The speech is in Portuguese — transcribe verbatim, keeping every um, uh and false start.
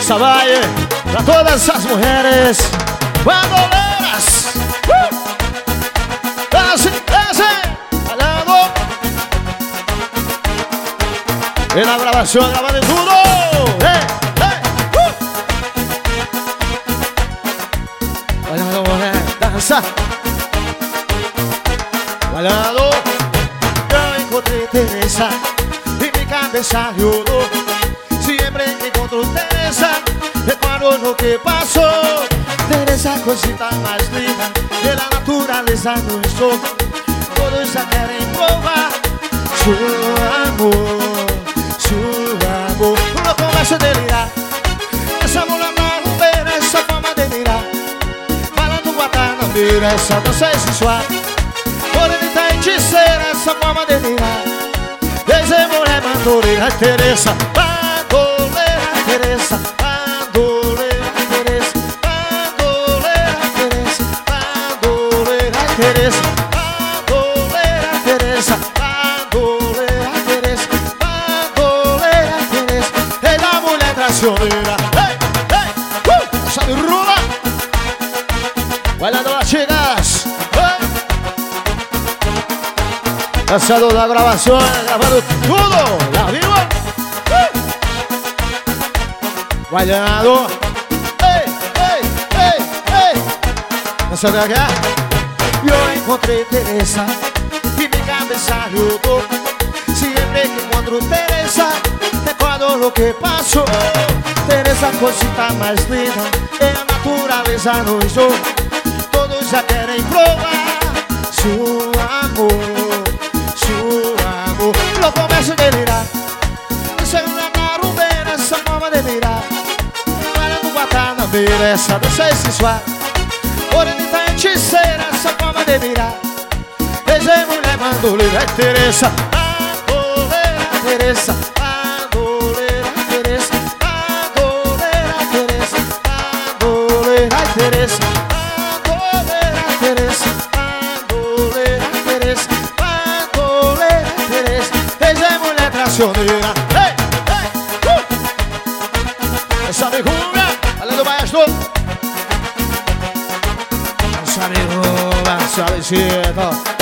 Teresa vai pra todas as mulheres bandoleiras. uh! Desce, desce, olhando. E na gravação, gravando tudo. Ei, ei, uh! Olhando, mulher, dança. Olhando, eu encontrei Teresa e minha cabeça rodou. Sempre que encontro Teresa, recuerdo lo que passou. Teresa, cosita mais linda, pela natureza no estou. Todos já querem provar seu amor, seu amor. Quando eu começo a delirar, essa mulher marrombeira, essa forma de mirar, falando guatanabeira, essa dança é sensual. Bonita e feiticeira, essa forma de mirar. Desde mulher bandoleira, Teresa, bandoleira, Teresa, bandoleira, Teresa, bandoleira, Teresa, bandoleira, Teresa, bandoleira, Teresa, bandoleira, Teresa, bandoleira, Teresa. Ei da mulher traiçoeira, ei, ei, uh, sabe rula, olhando lá cheiras. Lançando da gravação, gravando tudo, já viu? Uh! Guardando. Ei, ei, ei, ei. Lançando aqui. E eu encontrei Teresa e minha cabeça rodou. Sempre que encontro Teresa, recordo o que passou. Teresa, cosita mais linda, é a natureza no jogo. Todos já querem provar seu amor. Eu começo a delirar, essa marrombeira, essa forma de mirar, falando guatanabeira, essa dança é sensual. Bonita e feiticeira, essa forma de mirar. Desde mulher bandoleira, Teresa, bandoleira, Teresa, bandoleira, Teresa, bandoleira, Teresa, bandoleira, Teresa, bandoleira, Teresa, bandoleira, Teresa, bandoleira, Teresa. Traiçoeira, ei, ei, uh! Essa amiguinha, além do maestro. Essa amiguinha, essa visita.